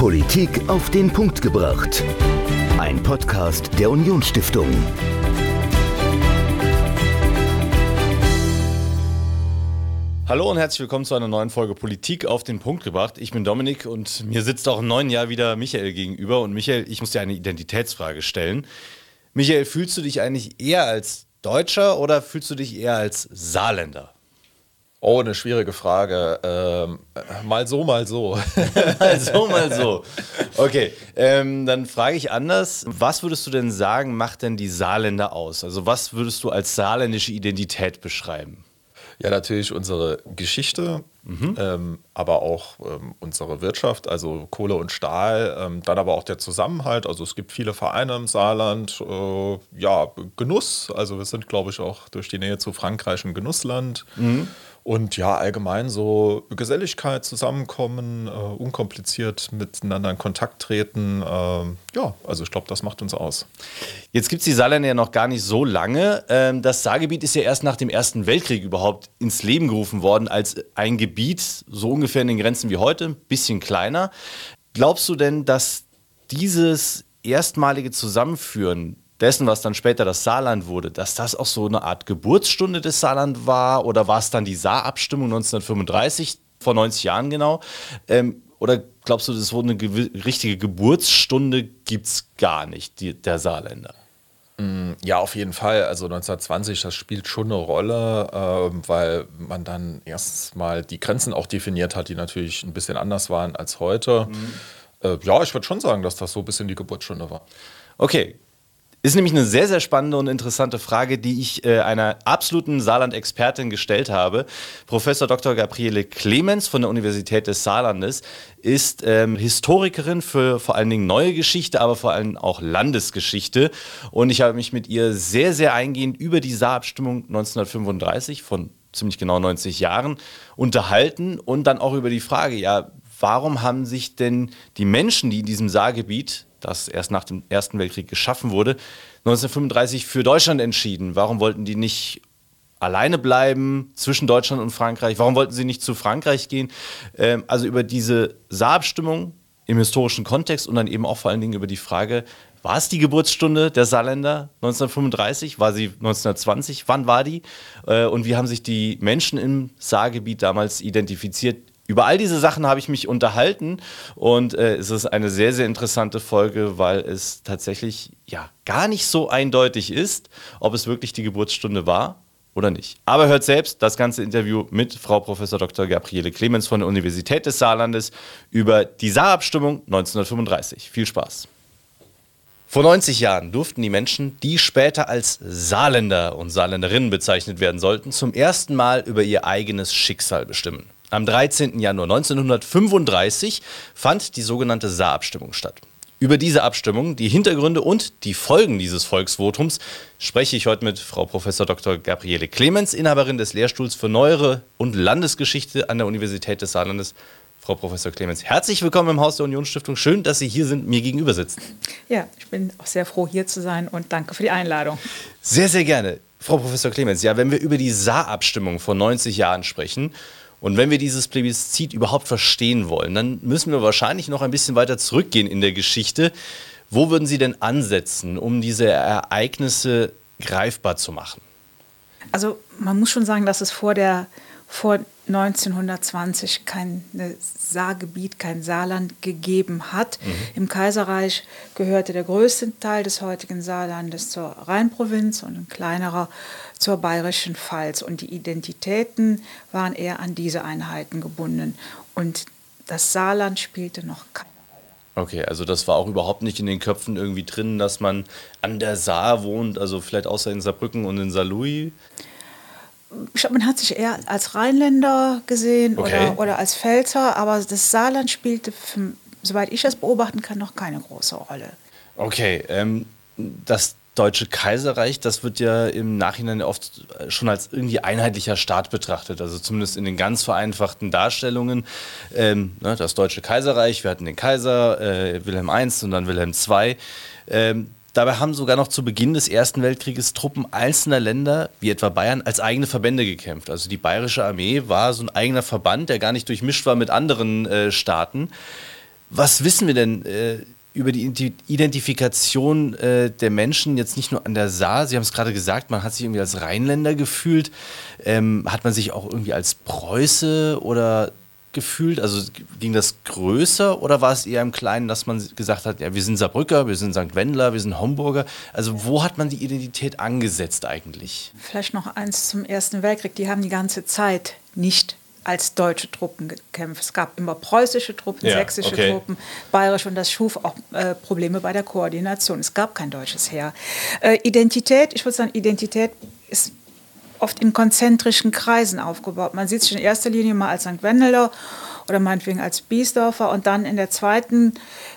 Politik auf den Punkt gebracht. Ein Podcast der Unionsstiftung. Hallo und herzlich willkommen zu einer neuen Folge Politik auf den Punkt gebracht. Ich bin Dominik und mir sitzt auch im neuen Jahr wieder Michael gegenüber. Und Michael, ich muss dir eine Identitätsfrage stellen. Michael, fühlst du dich eigentlich eher als Deutscher oder fühlst du dich eher als Saarländer? Oh, eine schwierige Frage. Mal so, mal so. mal so. Okay, dann frage ich anders. Was würdest du denn sagen, macht denn die Saarländer aus? Also was würdest du als saarländische Identität beschreiben? Ja, natürlich unsere Geschichte, aber auch unsere Wirtschaft, also Kohle und Stahl, dann aber auch der Zusammenhalt. Also es gibt viele Vereine im Saarland, Genuss. Also wir sind, glaube ich, auch durch die Nähe zu Frankreich ein Genussland. Und ja, allgemein so Geselligkeit, Zusammenkommen, unkompliziert miteinander in Kontakt treten. Also ich glaube, das macht uns aus. Jetzt gibt es die Saarländer ja noch gar nicht so lange. Das Saargebiet ist ja erst nach dem Ersten Weltkrieg überhaupt ins Leben gerufen worden als ein Gebiet, so ungefähr in den Grenzen wie heute, ein bisschen kleiner. Glaubst du denn, dass dieses erstmalige Zusammenführen dessen, was dann später das Saarland wurde, dass das auch so eine Art Geburtsstunde des Saarland war? Oder war es dann die Saarabstimmung 1935, vor 90 Jahren genau? Oder glaubst du, das wurde eine richtige Geburtsstunde, gibt es gar nicht, der Saarländer? Ja, auf jeden Fall. Also 1920, das spielt schon eine Rolle, weil man dann erstmal die Grenzen auch definiert hat, die natürlich ein bisschen anders waren als heute. Ich würde schon sagen, dass das so ein bisschen die Geburtsstunde war. Okay. Ist nämlich eine sehr, sehr spannende und interessante Frage, die ich einer absoluten Saarland-Expertin gestellt habe. Professor Dr. Gabriele Clemens von der Universität des Saarlandes ist Historikerin für vor allen Dingen neue Geschichte, aber vor allem auch Landesgeschichte. Und ich habe mich mit ihr sehr, sehr eingehend über die Saarabstimmung 1935 von ziemlich genau 90 Jahren unterhalten und dann auch über die Frage, ja, warum haben sich denn die Menschen, die in diesem Saargebiet, das erst nach dem Ersten Weltkrieg geschaffen wurde, 1935 für Deutschland entschieden? Warum wollten die nicht alleine bleiben zwischen Deutschland und Frankreich? Warum wollten sie nicht zu Frankreich gehen? Also über diese Saarabstimmung im historischen Kontext und dann eben auch vor allen Dingen über die Frage, war es die Geburtsstunde der Saarländer 1935? War sie 1920? Wann war die? Und wie haben sich die Menschen im Saargebiet damals identifiziert? Über all diese Sachen habe ich mich unterhalten und es ist eine sehr, sehr interessante Folge, weil es tatsächlich gar nicht so eindeutig ist, ob es wirklich die Geburtsstunde war oder nicht. Aber hört selbst das ganze Interview mit Frau Prof. Dr. Gabriele Clemens von der Universität des Saarlandes über die Saarabstimmung 1935. Viel Spaß. Vor 90 Jahren durften die Menschen, die später als Saarländer und Saarländerinnen bezeichnet werden sollten, zum ersten Mal über ihr eigenes Schicksal bestimmen. Am 13. Januar 1935 fand die sogenannte Saarabstimmung statt. Über diese Abstimmung, die Hintergründe und die Folgen dieses Volksvotums spreche ich heute mit Frau Prof. Dr. Gabriele Clemens, Inhaberin des Lehrstuhls für Neuere und Landesgeschichte an der Universität des Saarlandes. Frau Professor Clemens, herzlich willkommen im Haus der Unionsstiftung. Schön, dass Sie hier sind, mir gegenüber sitzen. Ja, ich bin auch sehr froh, hier zu sein und danke für die Einladung. Sehr, sehr gerne. Frau Professor Clemens, wenn wir über die Saarabstimmung vor 90 Jahren sprechen, und wenn wir dieses Plebiszit überhaupt verstehen wollen, dann müssen wir wahrscheinlich noch ein bisschen weiter zurückgehen in der Geschichte. Wo würden Sie denn ansetzen, um diese Ereignisse greifbar zu machen? Also man muss schon sagen, dass es vor 1920 kein Saargebiet, kein Saarland gegeben hat. Im Kaiserreich gehörte der größte Teil des heutigen Saarlandes zur Rheinprovinz und ein kleinerer zur bayerischen Pfalz. Und die Identitäten waren eher an diese Einheiten gebunden. Und das Saarland spielte noch keine Rolle. Okay, also das war auch überhaupt nicht in den Köpfen irgendwie drin, dass man an der Saar wohnt, also vielleicht außer in Saarbrücken und in Saarlouis? Ich glaube, man hat sich eher als Rheinländer gesehen Okay. oder als Pfälzer, aber das Saarland spielte, soweit ich das beobachten kann, noch keine große Rolle. Okay, das Deutsche Kaiserreich, das wird ja im Nachhinein oft schon als irgendwie einheitlicher Staat betrachtet, also zumindest in den ganz vereinfachten Darstellungen. Das Deutsche Kaiserreich, wir hatten den Kaiser, Wilhelm I und dann Wilhelm II. Dabei haben sogar noch zu Beginn des Ersten Weltkrieges Truppen einzelner Länder, wie etwa Bayern, als eigene Verbände gekämpft. Also die bayerische Armee war so ein eigener Verband, der gar nicht durchmischt war mit anderen Staaten. Was wissen wir denn über die Identifikation der Menschen jetzt nicht nur an der Saar? Sie haben es gerade gesagt, man hat sich irgendwie als Rheinländer gefühlt. Hat man sich auch irgendwie als Preuße oder gefühlt? Also ging das größer oder war es eher im Kleinen, dass man gesagt hat, ja, wir sind Saarbrücker, wir sind St. Wendler, wir sind Homburger? Also wo hat man die Identität angesetzt eigentlich? Vielleicht noch eins zum Ersten Weltkrieg. Die haben die ganze Zeit nicht als deutsche Truppen gekämpft. Es gab immer preußische Truppen, sächsische Truppen, bayerische, und das schuf auch Probleme bei der Koordination. Es gab kein deutsches Heer. Identität, ich würde sagen, Identität ist oft in konzentrischen Kreisen aufgebaut. Man sieht sich in erster Linie mal als St. Wendeler oder meinetwegen als Biesdorfer und dann in der zweiten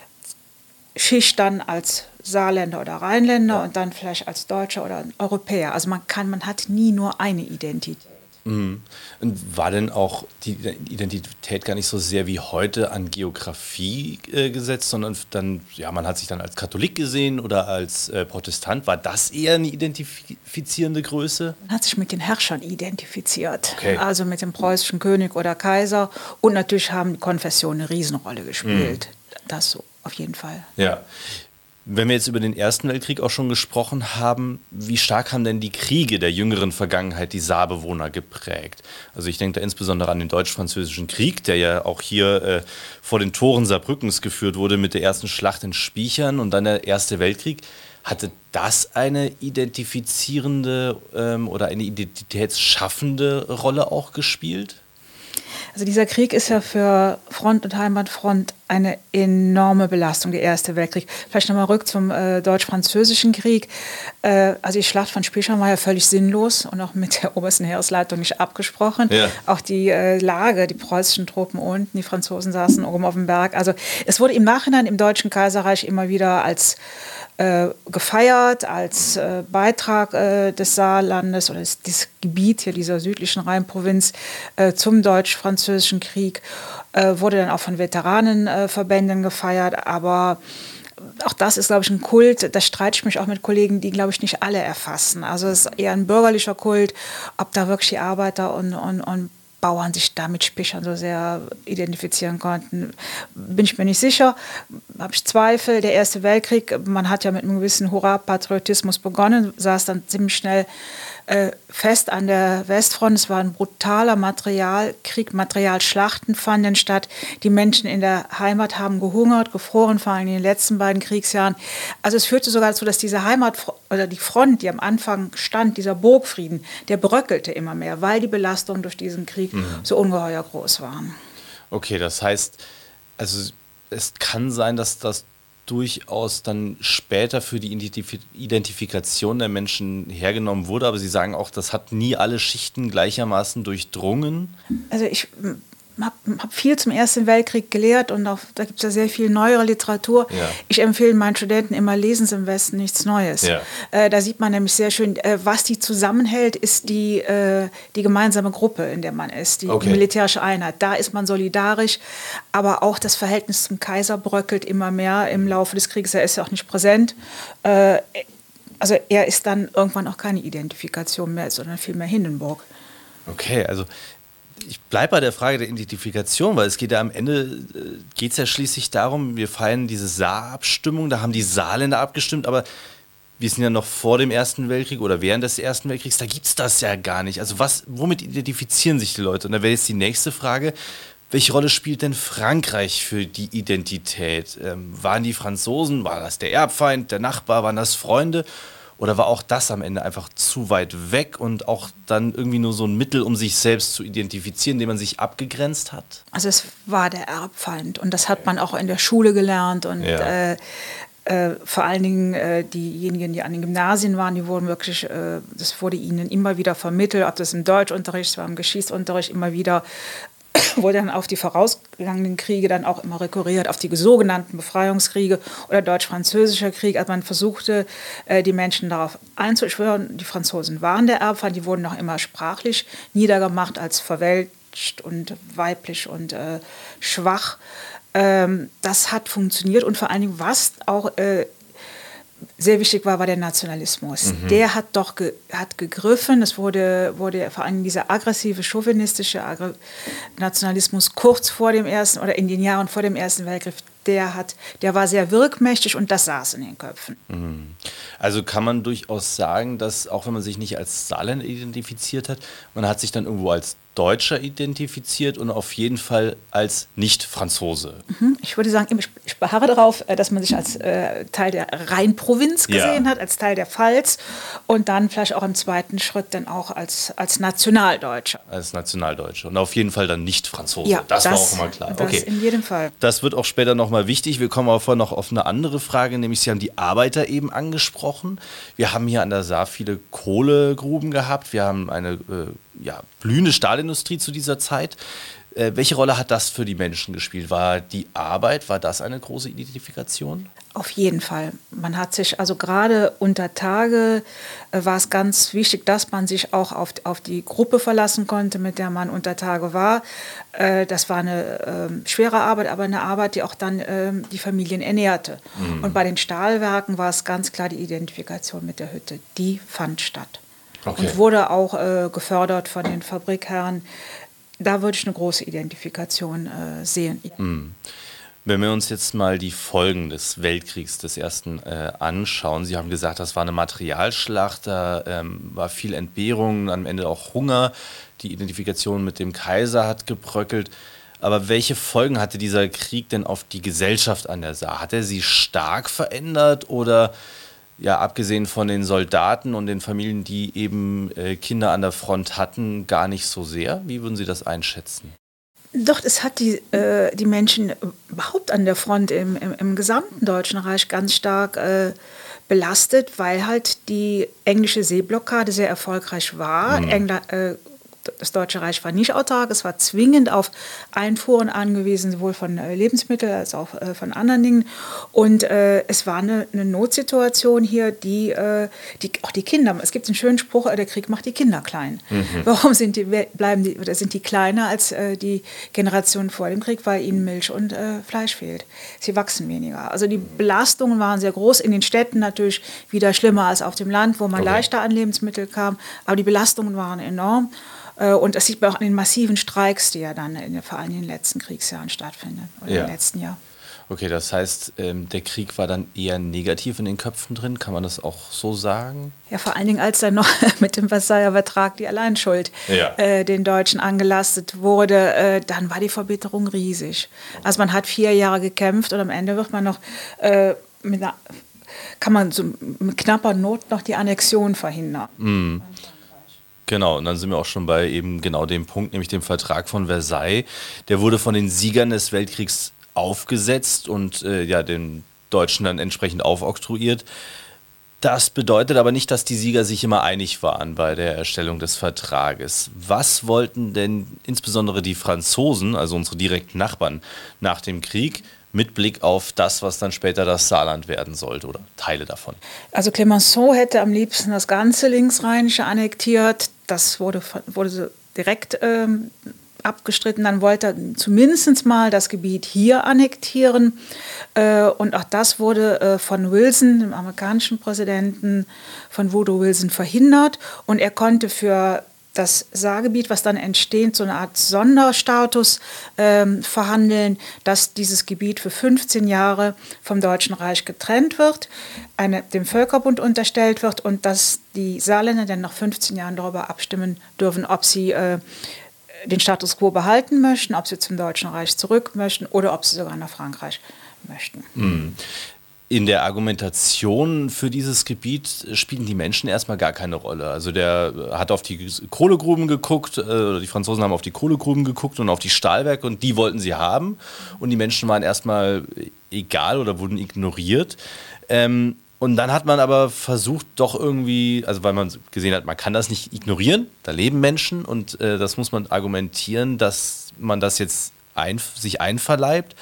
Schicht dann als Saarländer oder Rheinländer und dann vielleicht als Deutscher oder Europäer. Also man hat nie nur eine Identität. Mhm. Und war denn auch die Identität gar nicht so sehr wie heute an Geografie gesetzt, sondern dann, ja, man hat sich dann als Katholik gesehen oder als Protestant. War das eher eine identifizierende Größe? Man hat sich mit den Herrschern identifiziert, also mit dem preußischen König oder Kaiser. Und natürlich haben die Konfessionen eine Riesenrolle gespielt. Das so, auf jeden Fall. Ja. Wenn wir jetzt über den Ersten Weltkrieg auch schon gesprochen haben, wie stark haben denn die Kriege der jüngeren Vergangenheit die Saarbewohner geprägt? Also ich denke da insbesondere an den Deutsch-Französischen Krieg, der ja auch hier vor den Toren Saarbrückens geführt wurde mit der ersten Schlacht in Spichern und dann der Erste Weltkrieg. Hatte das eine identifizierende oder eine identitätsschaffende Rolle auch gespielt? Also dieser Krieg ist ja für Front und Heimatfront eine enorme Belastung, der Erste Weltkrieg. Vielleicht nochmal rück zum Deutsch-Französischen Krieg. Also die Schlacht von Spichern war ja völlig sinnlos und auch mit der obersten Heeresleitung nicht abgesprochen. Ja. Auch die Lage, die preußischen Truppen unten, die Franzosen saßen oben auf dem Berg. Also es wurde im Nachhinein im Deutschen Kaiserreich immer wieder als gefeiert als Beitrag des Saarlandes oder dieses Gebiet hier dieser südlichen Rheinprovinz zum Deutsch-Französischen Krieg, wurde dann auch von Veteranenverbänden gefeiert, aber auch das ist, glaube ich, ein Kult, da streite ich mich auch mit Kollegen, die, glaube ich, nicht alle erfassen. Also es ist eher ein bürgerlicher Kult, ob da wirklich die Arbeiter und Bauern sich da mit Spichern so sehr identifizieren konnten, bin ich mir nicht sicher. Habe ich Zweifel. Der Erste Weltkrieg, man hat ja mit einem gewissen Hurra-Patriotismus begonnen, saß dann ziemlich schnell fest an der Westfront. Es war ein brutaler Materialkrieg, Materialschlachten fanden statt. Die Menschen in der Heimat haben gehungert, gefroren, vor allem in den letzten beiden Kriegsjahren. Also es führte sogar dazu, dass diese Heimat oder die Front, die am Anfang stand, dieser Burgfrieden, der bröckelte immer mehr, weil die Belastungen durch diesen Krieg so ungeheuer groß waren. Okay, das heißt, also es kann sein, dass das durchaus dann später für die Identifikation der Menschen hergenommen wurde, aber Sie sagen auch, das hat nie alle Schichten gleichermaßen durchdrungen. Also ich habe viel zum Ersten Weltkrieg gelehrt und auch, da gibt es ja sehr viel neuere Literatur. Ja. Ich empfehle meinen Studenten immer, lesen Sie im Westen nichts Neues. Ja. Da sieht man nämlich sehr schön, was die zusammenhält, ist die gemeinsame Gruppe, in der man ist, die militärische Einheit. Da ist man solidarisch, aber auch das Verhältnis zum Kaiser bröckelt immer mehr im Laufe des Krieges. Er ist ja auch nicht präsent. Also er ist dann irgendwann auch keine Identifikation mehr, sondern vielmehr Hindenburg. Okay, also ich bleibe bei der Frage der Identifikation, weil es geht ja am Ende, geht es ja schließlich darum, wir feiern diese Saarabstimmung, da haben die Saarländer abgestimmt, aber wir sind ja noch vor dem Ersten Weltkrieg oder während des Ersten Weltkriegs, da gibt es das ja gar nicht. Also womit identifizieren sich die Leute? Und da wäre jetzt die nächste Frage, welche Rolle spielt denn Frankreich für die Identität? Waren die Franzosen, war das der Erbfeind, der Nachbar, waren das Freunde? Oder war auch das am Ende einfach zu weit weg und auch dann irgendwie nur so ein Mittel, um sich selbst zu identifizieren, dem man sich abgegrenzt hat? Also es war der Erbfeind und das hat man auch in der Schule gelernt und vor allen Dingen diejenigen, die an den Gymnasien waren, die wurden wirklich, das wurde ihnen immer wieder vermittelt, ob das im Deutschunterricht war, im Geschichtsunterricht immer wieder, wurde dann auf die vorausgegangenen Kriege dann auch immer rekurriert, auf die sogenannten Befreiungskriege oder Deutsch-Französischer Krieg. Also man versuchte, die Menschen darauf einzuschwören. Die Franzosen waren der Erbfeind, die wurden noch immer sprachlich niedergemacht als verweltscht und weiblich und schwach. Das hat funktioniert und vor allen Dingen, was auch sehr wichtig war der Nationalismus. Der hat doch gegriffen. Es wurde vor allem dieser aggressive, chauvinistische Nationalismus kurz vor dem Ersten oder in den Jahren vor dem Ersten Weltkrieg, der war sehr wirkmächtig und das saß in den Köpfen. Also kann man durchaus sagen, dass auch wenn man sich nicht als Saarländer identifiziert hat, man hat sich dann irgendwo als Deutscher identifiziert und auf jeden Fall als Nicht-Franzose. Ich würde sagen, ich beharre darauf, dass man sich als Teil der Rheinprovinz gesehen hat, als Teil der Pfalz und dann vielleicht auch im zweiten Schritt dann auch als Nationaldeutscher. Als Nationaldeutscher und auf jeden Fall dann Nicht-Franzose. Ja, das war auch immer klar. Das in jedem Fall. Das wird auch später nochmal wichtig. Wir kommen aber vorher noch auf eine andere Frage, nämlich Sie haben die Arbeiter eben angesprochen. Wir haben hier an der Saar viele Kohlegruben gehabt. Wir haben eine blühende Stahlindustrie zu dieser Zeit. Welche Rolle hat das für die Menschen gespielt? War die Arbeit, war das eine große Identifikation? Auf jeden Fall. Man hat sich, also gerade unter Tage war es ganz wichtig, dass man sich auch auf die Gruppe verlassen konnte, mit der man unter Tage war. Das war eine schwere Arbeit, aber eine Arbeit, die auch dann die Familien ernährte. Und bei den Stahlwerken war es ganz klar die Identifikation mit der Hütte. Die fand statt. Okay. Und wurde auch gefördert von den Fabrikherren. Da würde ich eine große Identifikation sehen. Wenn wir uns jetzt mal die Folgen des Weltkriegs des Ersten anschauen, Sie haben gesagt, das war eine Materialschlacht, da war viel Entbehrung, am Ende auch Hunger, die Identifikation mit dem Kaiser hat gebröckelt. Aber welche Folgen hatte dieser Krieg denn auf die Gesellschaft an der Saar? Hat er sie stark verändert oder abgesehen von den Soldaten und den Familien, die eben Kinder an der Front hatten, gar nicht so sehr? Wie würden Sie das einschätzen? Doch, es hat die Menschen überhaupt an der Front im gesamten Deutschen Reich ganz stark belastet, weil halt die englische Seeblockade sehr erfolgreich war. Das Deutsche Reich war nicht autark, es war zwingend auf Einfuhren angewiesen, sowohl von Lebensmitteln als auch von anderen Dingen. Und es war eine Notsituation hier, die auch die Kinder, es gibt einen schönen Spruch, der Krieg macht die Kinder klein. Warum sind die kleiner als die Generation vor dem Krieg? Weil ihnen Milch und Fleisch fehlt. Sie wachsen weniger. Also die Belastungen waren sehr groß, in den Städten natürlich wieder schlimmer als auf dem Land, wo man leichter an Lebensmittel kam, aber die Belastungen waren enorm. Und das sieht man auch an den massiven Streiks, die ja dann vor allem in den letzten Kriegsjahren stattfinden, oder im letzten Jahr. Okay, das heißt, der Krieg war dann eher negativ in den Köpfen drin, kann man das auch so sagen? Ja, vor allen Dingen, als dann noch mit dem Versailler Vertrag die Alleinschuld den Deutschen angelastet wurde, dann war die Verbitterung riesig. Also man hat 4 Jahre gekämpft und am Ende wird man noch kann man so mit knapper Not noch die Annexion verhindern. Genau, und dann sind wir auch schon bei eben genau dem Punkt, nämlich dem Vertrag von Versailles. Der wurde von den Siegern des Weltkriegs aufgesetzt und den Deutschen dann entsprechend aufoktroyiert. Das bedeutet aber nicht, dass die Sieger sich immer einig waren bei der Erstellung des Vertrages. Was wollten denn insbesondere die Franzosen, also unsere direkten Nachbarn, nach dem Krieg mit Blick auf das, was dann später das Saarland werden sollte oder Teile davon? Also Clemenceau hätte am liebsten das ganze Linksrheinische annektiert. Das wurde direkt abgestritten. Dann wollte er zumindest mal das Gebiet hier annektieren. Und auch das wurde von Wilson, dem amerikanischen Präsidenten, von Woodrow Wilson verhindert. Und er konnte für das Saargebiet, was dann entsteht, so eine Art Sonderstatus verhandeln, dass dieses Gebiet für 15 Jahre vom Deutschen Reich getrennt wird, dem Völkerbund unterstellt wird und dass die Saarländer dann nach 15 Jahren darüber abstimmen dürfen, ob sie den Status quo behalten möchten, ob sie zum Deutschen Reich zurück möchten oder ob sie sogar nach Frankreich möchten. In der Argumentation für dieses Gebiet spielen die Menschen erstmal gar keine Rolle. Also der hat auf die Kohlegruben geguckt, die Franzosen haben auf die Kohlegruben geguckt und auf die Stahlwerke und die wollten sie haben. Und die Menschen waren erstmal egal oder wurden ignoriert. Und dann hat man aber versucht, doch irgendwie, also weil man gesehen hat, man kann das nicht ignorieren, da leben Menschen und das muss man argumentieren, dass man das jetzt sich einverleibt.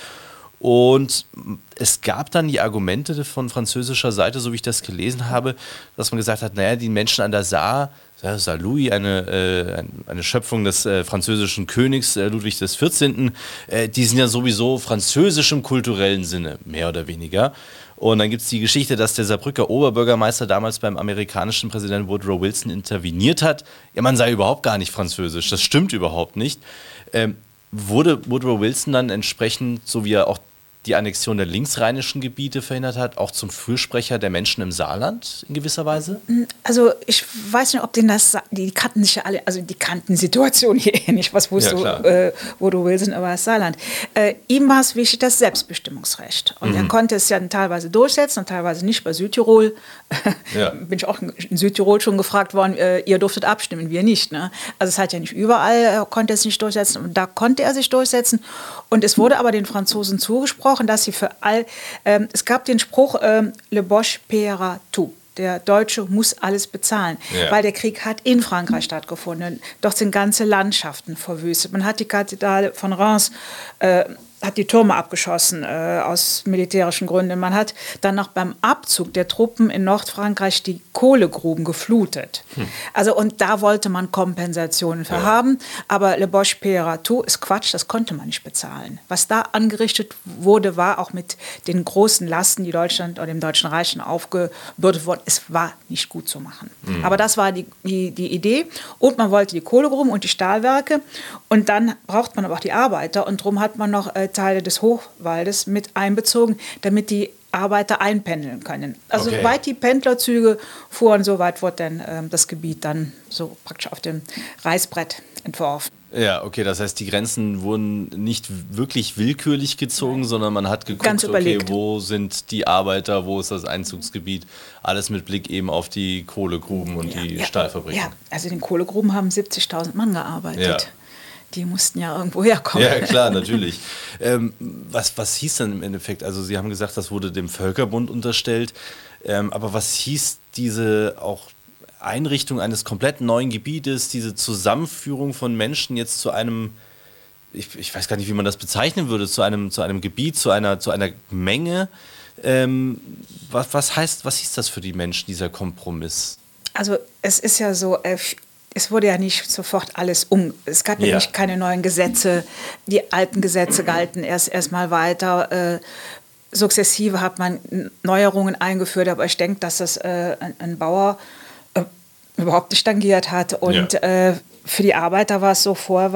Und es gab dann die Argumente von französischer Seite, so wie ich das gelesen habe, dass man gesagt hat, naja, die Menschen an der Saar, Saint-Louis, eine Schöpfung des französischen Königs Ludwig XIV., die sind ja sowieso französisch im kulturellen Sinne, mehr oder weniger. Und dann gibt es die Geschichte, dass der Saarbrücker Oberbürgermeister damals beim amerikanischen Präsidenten Woodrow Wilson interveniert hat. Ja, man sei überhaupt gar nicht französisch, das stimmt überhaupt nicht. Wurde Woodrow Wilson dann entsprechend, so wie er auch die Annexion der linksrheinischen Gebiete verhindert hat, auch zum Fürsprecher der Menschen im Saarland in gewisser Weise? Also ich weiß nicht, ob denen die kannten sich ja alle, also die kannten die Situation hier nicht, was wusst du, wo du willst, aber das Saarland. Ihm war es wichtig, das Selbstbestimmungsrecht. Und er konnte es ja teilweise durchsetzen und teilweise nicht. Bei Südtirol bin ich auch in Südtirol schon gefragt worden, ihr durftet abstimmen, wir nicht. Ne? Also es hat ja nicht überall, er konnte es nicht durchsetzen und da konnte er sich durchsetzen. Und es wurde aber den Franzosen zugesprochen, dass sie es gab den Spruch, Le Boche paiera tout. Der Deutsche muss alles bezahlen, weil der Krieg hat in Frankreich stattgefunden. Dort sind ganze Landschaften verwüstet. Man hat die Kathedrale von Reims, hat die Türme abgeschossen aus militärischen Gründen. Man hat dann noch beim Abzug der Truppen in Nordfrankreich die Kohlegruben geflutet. Also und da wollte man Kompensationen für haben. Aber Le Boche paiera tout ist Quatsch, das konnte man nicht bezahlen. Was da angerichtet wurde, war auch mit den großen Lasten, die Deutschland oder dem Deutschen Reich aufgebürdet wurden. Es war nicht gut zu machen. Aber das war die Idee. Und man wollte die Kohlegruben und die Stahlwerke. Und dann braucht man aber auch die Arbeiter. Und darum hat man noch Teile des Hochwaldes mit einbezogen, damit die Arbeiter einpendeln können. Also soweit die Pendlerzüge fuhren, soweit wurde dann das Gebiet dann so praktisch auf dem Reißbrett entworfen. Ja, okay, das heißt, die Grenzen wurden nicht wirklich willkürlich gezogen, sondern man hat geguckt, okay, wo sind die Arbeiter, wo ist das Einzugsgebiet, alles mit Blick eben auf die Kohlegruben und die Stahlfabriken. Ja, also in den Kohlegruben haben 70.000 Mann gearbeitet. Ja. Die mussten ja irgendwo herkommen. Ja, klar, natürlich. Was hieß dann im Endeffekt? Also Sie haben gesagt, das wurde dem Völkerbund unterstellt. Aber was hieß diese auch Einrichtung eines komplett neuen Gebietes, diese Zusammenführung von Menschen jetzt zu einem, ich weiß gar nicht, wie man das bezeichnen würde, zu einem Gebiet, zu einer Menge? Was hieß das für die Menschen, dieser Kompromiss? Also es ist ja so, es wurde ja nicht sofort alles es gab ja nicht keine neuen Gesetze, die alten Gesetze galten erst mal weiter. Sukzessive hat man Neuerungen eingeführt, aber ich denke, dass das ein Bauer überhaupt nicht tangiert hat. Und für die Arbeiter war es so, vorher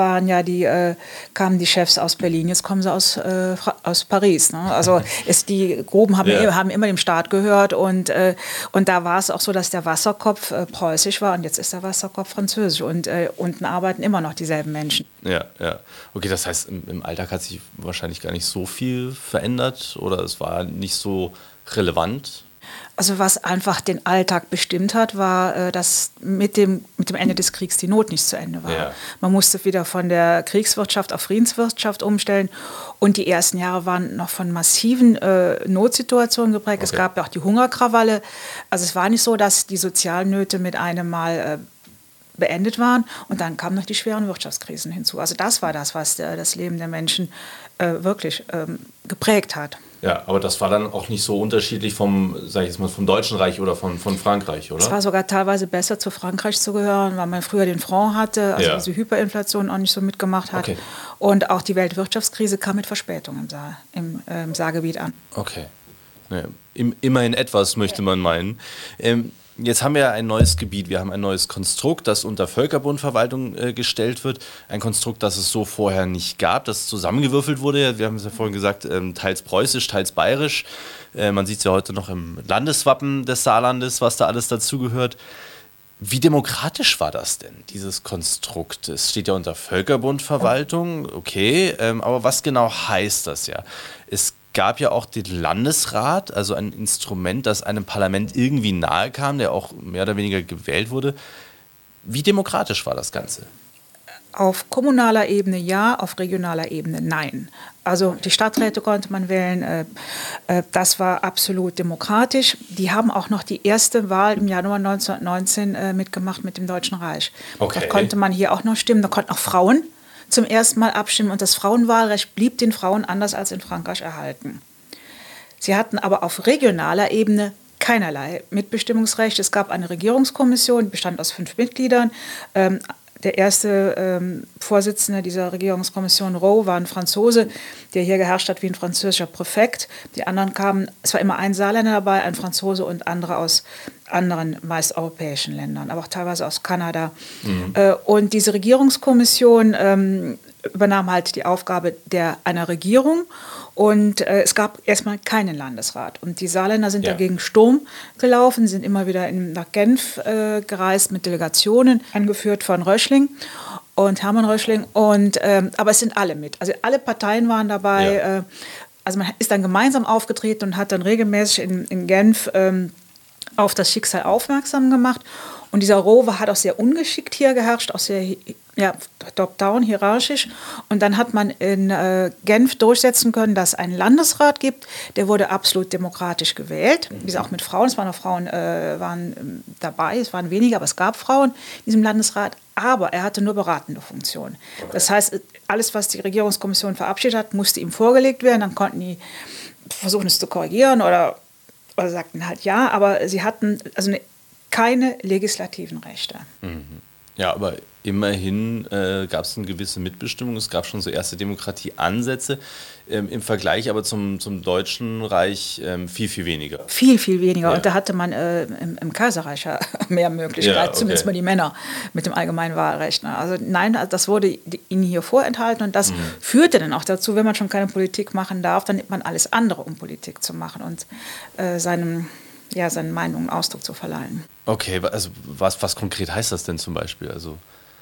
kamen die Chefs aus Berlin, jetzt kommen sie aus Paris. Ne? Also die Gruben haben immer dem Staat gehört und da war es auch so, dass der Wasserkopf preußisch war und jetzt ist der Wasserkopf französisch und unten arbeiten immer noch dieselben Menschen. Ja. Okay, das heißt, im Alltag hat sich wahrscheinlich gar nicht so viel verändert oder es war nicht so relevant? Also was einfach den Alltag bestimmt hat, war, dass mit dem Ende des Kriegs die Not nicht zu Ende war. Ja. Man musste wieder von der Kriegswirtschaft auf Friedenswirtschaft umstellen und die ersten Jahre waren noch von massiven Notsituationen geprägt. Okay. Es gab ja auch die Hungerkrawalle. Also es war nicht so, dass die Sozialnöte mit einem Mal beendet waren und dann kamen noch die schweren Wirtschaftskrisen hinzu. Also das war das, was das Leben der Menschen wirklich geprägt hat. Ja, aber das war dann auch nicht so unterschiedlich vom Deutschen Reich oder von Frankreich, oder? Es war sogar teilweise besser, zu Frankreich zu gehören, weil man früher den Franc hatte, also diese Hyperinflation auch nicht so mitgemacht hat. Okay. Und auch die Weltwirtschaftskrise kam mit Verspätung im Saargebiet an. Okay. Ja, immerhin etwas, möchte man meinen. Jetzt haben wir ein neues Gebiet, wir haben ein neues Konstrukt, das unter Völkerbundverwaltung gestellt wird. Ein Konstrukt, das es so vorher nicht gab, das zusammengewürfelt wurde. Wir haben es ja vorhin gesagt, teils preußisch, teils bayerisch. Man sieht es ja heute noch im Landeswappen des Saarlandes, was da alles dazugehört. Wie demokratisch war das denn, dieses Konstrukt? Es steht ja unter Völkerbundverwaltung, okay, aber was genau heißt das ja? Es gab ja auch den Landesrat, also ein Instrument, das einem Parlament irgendwie nahe kam, der auch mehr oder weniger gewählt wurde. Wie demokratisch war das Ganze? Auf kommunaler Ebene ja, auf regionaler Ebene nein. Also die Stadträte konnte man wählen, das war absolut demokratisch. Die haben auch noch die erste Wahl im Januar 1919 mitgemacht mit dem Deutschen Reich. Okay. Da konnte man hier auch noch stimmen, da konnten auch Frauen zum ersten Mal abstimmen und das Frauenwahlrecht blieb den Frauen anders als in Frankreich erhalten. Sie hatten aber auf regionaler Ebene keinerlei Mitbestimmungsrecht. Es gab eine Regierungskommission, die bestand aus 5 Mitgliedern. Der erste Vorsitzende dieser Regierungskommission, Roh, war ein Franzose, der hier geherrscht hat wie ein französischer Präfekt. Die anderen kamen, es war immer ein Saarländer dabei, ein Franzose und andere aus anderen, meist europäischen Ländern, aber auch teilweise aus Kanada. Und diese Regierungskommission übernahm halt die Aufgabe einer Regierung und es gab erstmal keinen Landesrat. Und die Saarländer sind dagegen Sturm gelaufen, sind immer wieder nach Genf gereist mit Delegationen, angeführt von Röschling und Hermann Röschling. Aber es sind alle mit. Also alle Parteien waren dabei. Ja. Also man ist dann gemeinsam aufgetreten und hat dann regelmäßig in Genf auf das Schicksal aufmerksam gemacht. Und dieser Rover hat auch sehr ungeschickt hier geherrscht, auch sehr top-down, hierarchisch. Und dann hat man in Genf durchsetzen können, dass es einen Landesrat gibt. Der wurde absolut demokratisch gewählt. Wie gesagt, auch mit Frauen. Es waren auch Frauen waren dabei. Es waren wenige, aber es gab Frauen in diesem Landesrat. Aber er hatte nur beratende Funktion. Das heißt, alles, was die Regierungskommission verabschiedet hat, musste ihm vorgelegt werden. Dann konnten die versuchen, es zu korrigieren oder sagten halt ja. Aber sie hatten keine legislativen Rechte. Ja, aber immerhin gab es eine gewisse Mitbestimmung. Es gab schon so erste Demokratieansätze. Im Vergleich aber zum Deutschen Reich viel, viel weniger. Viel, viel weniger. Ja. Und da hatte man im Kaiserreich ja mehr Möglichkeiten, zumindest mal die Männer mit dem allgemeinen Wahlrecht. Ne? Also nein, das wurde ihnen hier vorenthalten und das führte dann auch dazu, wenn man schon keine Politik machen darf, dann nimmt man alles andere, um Politik zu machen und seinen Meinungen Ausdruck zu verleihen. Okay, also was konkret heißt das denn zum Beispiel? Also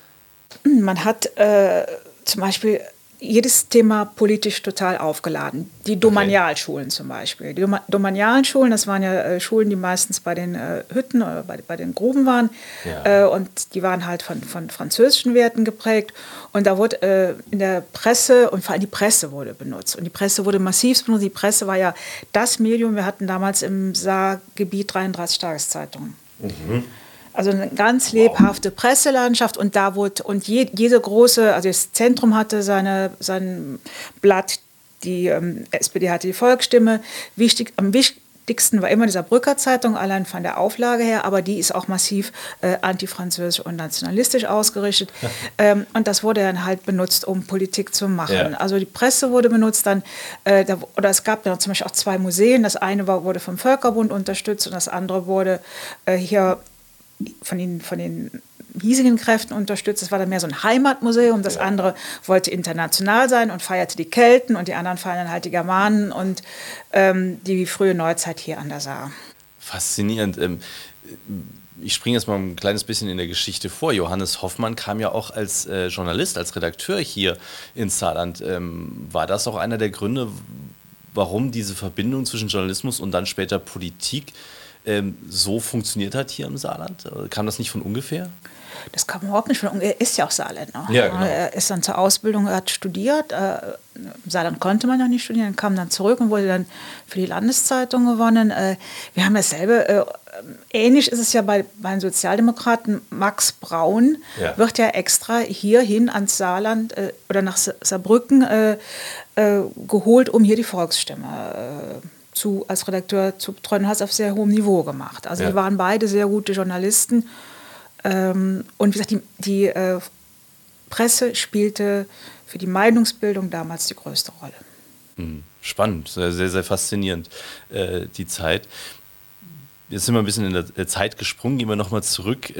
man hat zum Beispiel jedes Thema politisch total aufgeladen. Die Domanialschulen zum Beispiel. Die Domanialschulen, das waren ja Schulen, die meistens bei den Hütten oder bei den Gruben waren. Ja. Und die waren halt von französischen Werten geprägt. Und da wurde in der Presse, und vor allem die Presse wurde benutzt. Und die Presse wurde massiv benutzt. Die Presse war ja das Medium. Wir hatten damals im Saargebiet 33 Tageszeitungen. Also eine ganz lebhafte Presselandschaft und da wurde, und jede große, also das Zentrum hatte sein Blatt, die SPD hatte die Volksstimme. Am wichtigsten war immer die Saarbrücker Zeitung, allein von der Auflage her, aber die ist auch massiv antifranzösisch und nationalistisch ausgerichtet. Und das wurde dann halt benutzt, um Politik zu machen. Ja. Also die Presse wurde benutzt, dann, oder es gab dann zum Beispiel auch 2 Museen. Das eine wurde vom Völkerbund unterstützt und das andere wurde hier von den hiesigen Kräften unterstützt. Das war dann mehr so ein Heimatmuseum. Das andere wollte international sein und feierte die Kelten und die anderen feiern halt die Germanen und die frühe Neuzeit hier an der Saar. Faszinierend. Ich springe jetzt mal ein kleines bisschen in der Geschichte vor. Johannes Hoffmann kam ja auch als Journalist, als Redakteur hier ins Saarland. War das auch einer der Gründe, warum diese Verbindung zwischen Journalismus und dann später Politik so funktioniert hat hier im Saarland? Kam das nicht von ungefähr? Das kam überhaupt nicht von ungefähr. Er ist ja auch Saarländer. Ja, genau. Er ist dann zur Ausbildung, er hat studiert. Im Saarland konnte man noch nicht studieren, kam dann zurück und wurde dann für die Landeszeitung gewonnen. Wir haben dasselbe. Ähnlich ist es ja bei den Sozialdemokraten. Max Braun wird ja extra hierhin ans Saarland oder nach Saarbrücken geholt, um hier die Volksstimme als Redakteur zu betreuen, hat es auf sehr hohem Niveau gemacht. Also die waren beide sehr gute Journalisten. Und wie gesagt, die Presse spielte für die Meinungsbildung damals die größte Rolle. Spannend, sehr, sehr faszinierend, die Zeit. Jetzt sind wir ein bisschen in der Zeit gesprungen, gehen wir nochmal zurück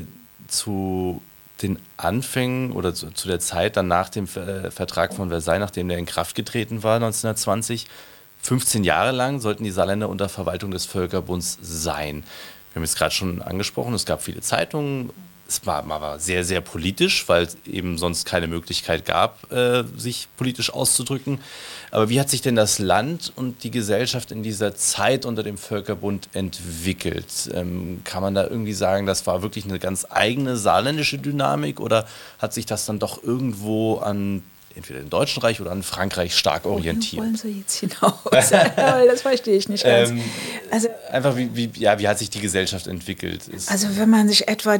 zu den Anfängen oder zu der Zeit dann nach dem Vertrag von Versailles, nachdem der in Kraft getreten war 1920. 15 Jahre lang sollten die Saarländer unter Verwaltung des Völkerbunds sein. Wir haben es gerade schon angesprochen, es gab viele Zeitungen. Es war sehr, sehr politisch, weil es eben sonst keine Möglichkeit gab, sich politisch auszudrücken. Aber wie hat sich denn das Land und die Gesellschaft in dieser Zeit unter dem Völkerbund entwickelt? Kann man da irgendwie sagen, das war wirklich eine ganz eigene saarländische Dynamik oder hat sich das dann doch irgendwo an entweder im Deutschen Reich oder an Frankreich stark orientiert? Wo wollen Sie jetzt hinaus? Das verstehe ich nicht ganz. Also, einfach, wie hat sich die Gesellschaft entwickelt? Also wenn man sich etwa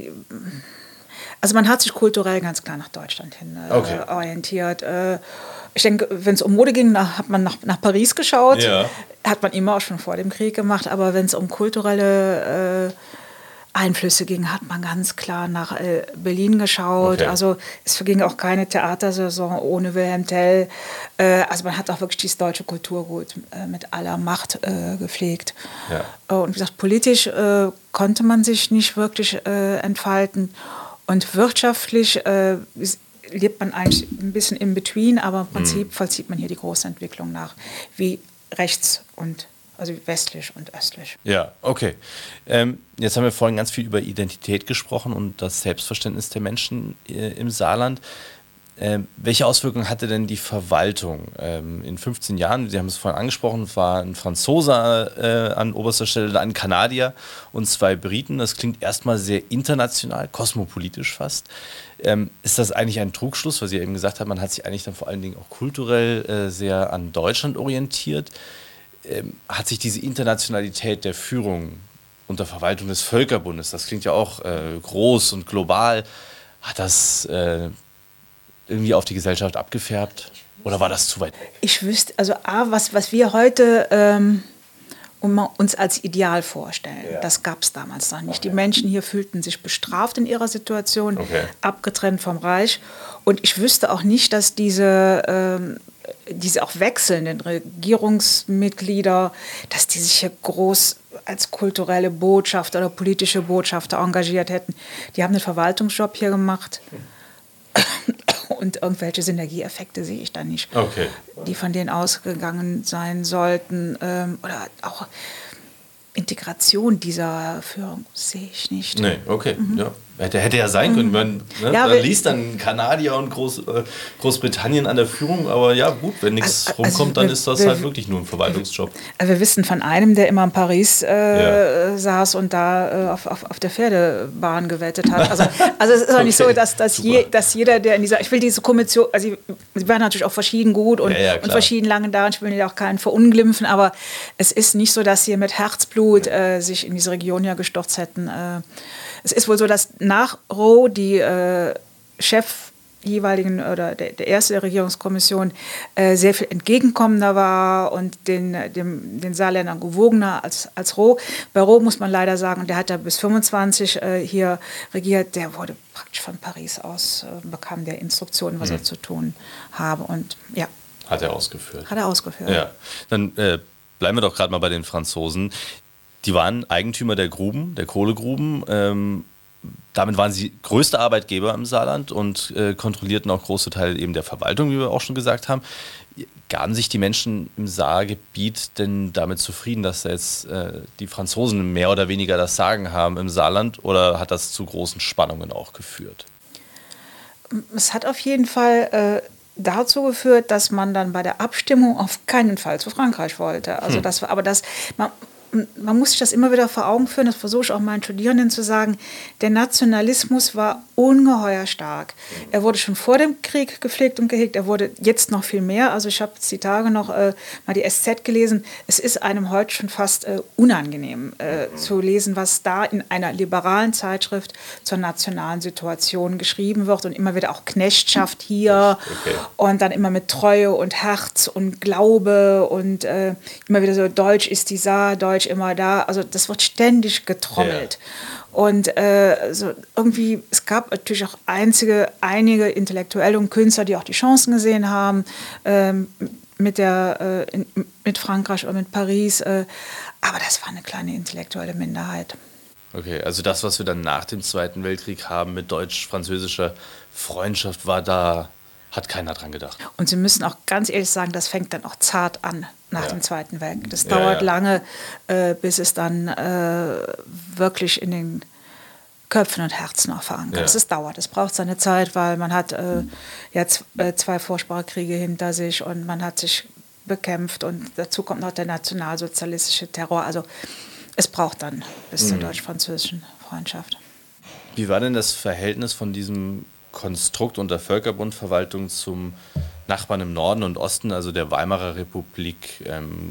also man hat sich kulturell ganz klar nach Deutschland hin orientiert. Ich denke, wenn es um Mode ging, hat man nach Paris geschaut. Ja. Hat man immer auch schon vor dem Krieg gemacht. Aber wenn es um kulturelle Einflüsse ging, hat man ganz klar nach Berlin geschaut. Okay. Also es verging auch keine Theatersaison ohne Wilhelm Tell. Also man hat auch wirklich dieses deutsche Kulturgut mit aller Macht gepflegt. Ja. Und wie gesagt, politisch konnte man sich nicht wirklich entfalten. Und wirtschaftlich lebt man eigentlich ein bisschen in between, aber im Prinzip vollzieht man hier die große Entwicklung nach, wie rechts und also westlich und östlich. Ja, okay. Jetzt haben wir vorhin ganz viel über Identität gesprochen und das Selbstverständnis der Menschen im Saarland. Welche Auswirkungen hatte denn die Verwaltung? In 15 Jahren, Sie haben es vorhin angesprochen, war ein Franzose an oberster Stelle, ein Kanadier und 2 Briten. Das klingt erstmal sehr international, kosmopolitisch fast. Ist das eigentlich ein Trugschluss, weil Sie ja eben gesagt haben, man hat sich eigentlich dann vor allen Dingen auch kulturell sehr an Deutschland orientiert? Hat sich diese Internationalität der Führung unter Verwaltung des Völkerbundes, das klingt ja auch groß und global, hat das irgendwie auf die Gesellschaft abgefärbt? Oder war das zu weit weg? Ich wüsste, also was wir heute uns als Ideal vorstellen, das gab es damals noch nicht. Die Menschen hier fühlten sich bestraft in ihrer Situation, abgetrennt vom Reich. Und ich wüsste auch nicht, dass diese auch wechselnden Regierungsmitglieder, dass die sich hier groß als kulturelle Botschafter oder politische Botschafter engagiert hätten. Die haben einen Verwaltungsjob hier gemacht. Und irgendwelche Synergieeffekte sehe ich da nicht, die von denen ausgegangen sein sollten. Oder auch Integration dieser Führung sehe ich nicht. Nee, okay. Ja. Hätte ja sein können. Man da liest dann Kanadier und Großbritannien an der Führung, aber ja gut, wenn nichts rumkommt, dann ist das halt wirklich nur ein Verwaltungsjob. Wir wissen von einem, der immer in Paris saß und da auf der Pferdebahn gewettet hat. Also es ist auch nicht so, dass jeder, der in dieser, ich will diese Kommission, also sie waren natürlich auch verschieden gut und verschieden lange da und ich will ja auch keinen verunglimpfen, aber es ist nicht so, dass sie mit Herzblut sich in diese Region ja gestürzt hätten. Es ist wohl so, dass nach Roh die Chef jeweiligen oder der erste der Regierungskommission sehr viel entgegenkommender war und den Saarländern gewogener als Roh. Bei Roh muss man leider sagen, der hat da bis 25 hier regiert, der wurde praktisch von Paris aus, bekam der Instruktionen, was er zu tun habe und ja. Hat er ausgeführt. Ja. Dann bleiben wir doch gerade mal bei den Franzosen. Die waren Eigentümer der Gruben, der Kohlegruben. Damit waren sie größte Arbeitgeber im Saarland und kontrollierten auch große Teile eben der Verwaltung, wie wir auch schon gesagt haben. Gaben sich die Menschen im Saargebiet denn damit zufrieden, dass jetzt die Franzosen mehr oder weniger das Sagen haben im Saarland, oder hat das zu großen Spannungen auch geführt? Es hat auf jeden Fall dazu geführt, dass man dann bei der Abstimmung auf keinen Fall zu Frankreich wollte. Also man muss sich das immer wieder vor Augen führen, das versuche ich auch meinen Studierenden zu sagen, der Nationalismus war ungeheuer stark. Er wurde schon vor dem Krieg gepflegt und gehegt, er wurde jetzt noch viel mehr. Also ich habe jetzt die Tage noch mal die SZ gelesen. Es ist einem heute schon fast unangenehm zu lesen, was da in einer liberalen Zeitschrift zur nationalen Situation geschrieben wird und immer wieder auch Knechtschaft hier und dann immer mit Treue und Herz und Glaube und immer wieder so, Deutsch ist die Saar, Deutsch immer da, also das wird ständig getrommelt. Und so irgendwie, es gab natürlich auch einige Intellektuelle und Künstler, die auch die Chancen gesehen haben mit Frankreich oder mit Paris, aber das war eine kleine intellektuelle Minderheit. Okay, also das, was wir dann nach dem Zweiten Weltkrieg haben mit deutsch-französischer Freundschaft, war da, hat keiner dran gedacht. Und Sie müssen auch ganz ehrlich sagen, das fängt dann auch zart an nach dem Zweiten Weltkrieg. Das dauert lange, bis es dann wirklich in den Köpfen und Herzen auch verankert. Es dauert, es braucht seine Zeit, weil man hat jetzt 2 Vorsprachenkriege hinter sich und man hat sich bekämpft und dazu kommt noch der nationalsozialistische Terror. Also es braucht dann bis zur deutsch-französischen Freundschaft. Wie war denn das Verhältnis von diesem Konstrukt unter Völkerbundverwaltung zum Nachbarn im Norden und Osten, also der Weimarer Republik?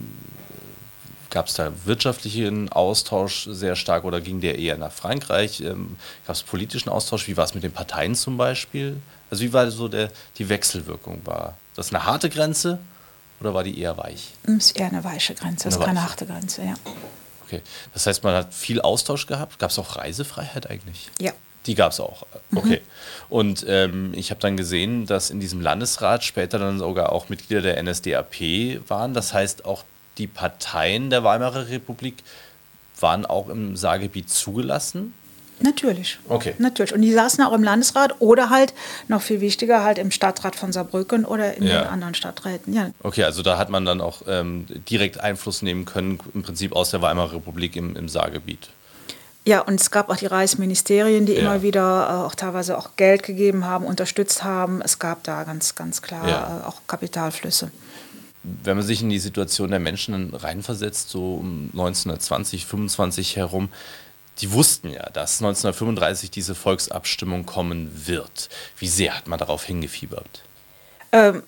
Gab es da wirtschaftlichen Austausch sehr stark oder ging der eher nach Frankreich? Gab es politischen Austausch? Wie war es mit den Parteien zum Beispiel? Also wie war so die Wechselwirkung? War das eine harte Grenze oder war die eher weich? Das ist eher eine weiche Grenze, das ist keine harte Grenze, ja. Okay, das heißt, man hat viel Austausch gehabt. Gab es auch Reisefreiheit eigentlich? Ja. Die gab es auch, okay. Und ich habe dann gesehen, dass in diesem Landesrat später dann sogar auch Mitglieder der NSDAP waren. Das heißt, auch die Parteien der Weimarer Republik waren auch im Saargebiet zugelassen? Natürlich. Okay. Natürlich. Und die saßen auch im Landesrat oder halt, noch viel wichtiger, halt im Stadtrat von Saarbrücken oder in den anderen Stadträten. Ja. Okay, also da hat man dann auch direkt Einfluss nehmen können, im Prinzip aus der Weimarer Republik im Saargebiet. Ja, und es gab auch die Reichsministerien, die immer wieder auch teilweise auch Geld gegeben haben, unterstützt haben. Es gab da ganz, ganz klar auch Kapitalflüsse. Wenn man sich in die Situation der Menschen reinversetzt, so um 1920, 25 herum, die wussten ja, dass 1935 diese Volksabstimmung kommen wird. Wie sehr hat man darauf hingefiebert? Man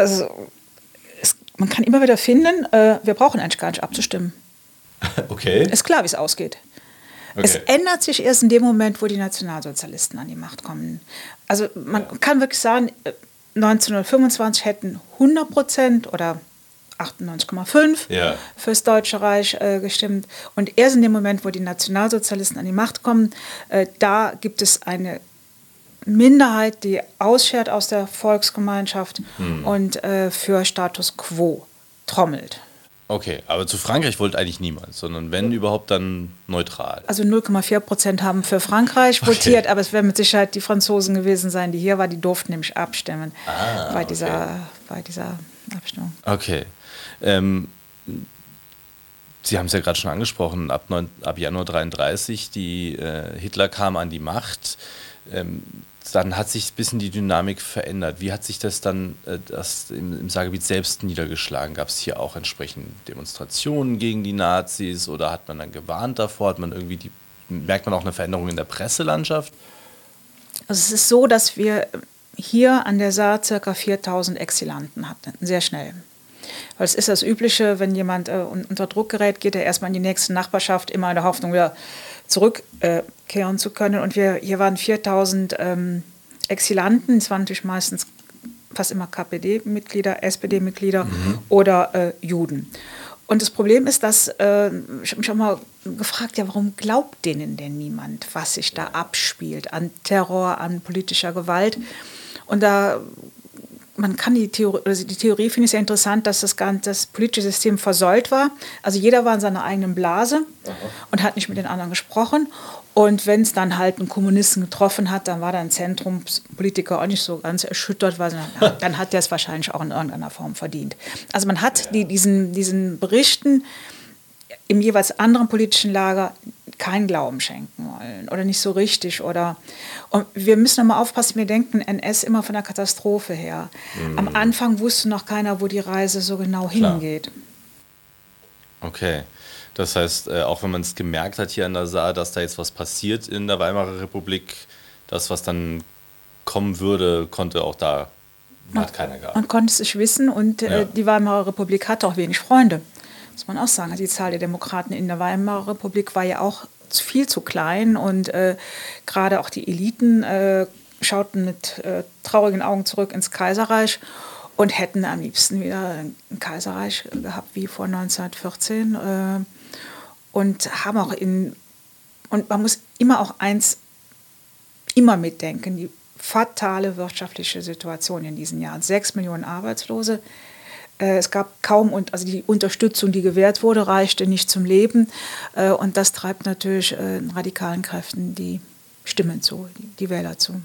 kann immer wieder finden, wir brauchen eigentlich gar nicht abzustimmen. Okay. Ist klar, wie es ausgeht. Okay. Es ändert sich erst in dem Moment, wo die Nationalsozialisten an die Macht kommen. Also man kann wirklich sagen, 1925 hätten 100% oder 98,5% fürs Deutsche Reich gestimmt. Und erst in dem Moment, wo die Nationalsozialisten an die Macht kommen, da gibt es eine Minderheit, die ausschert aus der Volksgemeinschaft und für Status quo trommelt. Okay, aber zu Frankreich wollte eigentlich niemand, sondern wenn überhaupt dann neutral. Also 0,4% haben für Frankreich votiert, aber es werden mit Sicherheit die Franzosen gewesen sein, die hier waren, die durften nämlich abstimmen bei dieser Abstimmung. Okay. Sie haben es ja gerade schon angesprochen, ab Januar 1933, Hitler kam an die Macht. Dann hat sich ein bisschen die Dynamik verändert. Wie hat sich das dann im Saargebiet selbst niedergeschlagen? Gab es hier auch entsprechend Demonstrationen gegen die Nazis oder hat man dann gewarnt davor? Merkt man auch eine Veränderung in der Presselandschaft? Also es ist so, dass wir hier an der Saar ca. 4.000 Exilanten hatten, sehr schnell. Weil es ist das Übliche, wenn jemand unter Druck gerät, geht er erstmal in die nächste Nachbarschaft, immer in der Hoffnung, wieder zurückkehren zu können. Und hier waren 4.000 Exilanten. Es waren natürlich meistens fast immer KPD-Mitglieder, SPD-Mitglieder oder Juden. Und das Problem ist, dass ich habe mich auch mal gefragt, ja, warum glaubt denen denn niemand, was sich da abspielt an Terror, an politischer Gewalt? Und man kann die Theorie finde ich sehr interessant, dass das politische System versäult war. Also jeder war in seiner eigenen Blase und hat nicht mit den anderen gesprochen. Und wenn es dann halt einen Kommunisten getroffen hat, dann war da ein Zentrumspolitiker auch nicht so ganz erschüttert, weil dann hat der es wahrscheinlich auch in irgendeiner Form verdient. Also man hat diesen Berichten im jeweils anderen politischen Lager keinen Glauben schenken wollen oder nicht so richtig. Und wir müssen nochmal aufpassen, wir denken NS immer von der Katastrophe her. Am Anfang wusste noch keiner, wo die Reise so genau hingeht. Okay, das heißt, auch wenn man es gemerkt hat hier an der Saar, dass da jetzt was passiert in der Weimarer Republik, das, was dann kommen würde, hat keiner gehabt. Man konnte es nicht wissen und die Weimarer Republik hatte auch wenig Freunde. Muss man auch sagen. Die Zahl der Demokraten in der Weimarer Republik war ja auch viel zu klein und gerade auch die Eliten schauten mit traurigen Augen zurück ins Kaiserreich und hätten am liebsten wieder ein Kaiserreich gehabt wie vor 1914 und haben auch und man muss immer auch eins mitdenken, die fatale wirtschaftliche Situation in diesen Jahren. 6 Millionen Arbeitslose. Es gab also die Unterstützung, die gewährt wurde, reichte nicht zum Leben. Und das treibt natürlich radikalen Kräften die Stimmen zu, die Wähler zu.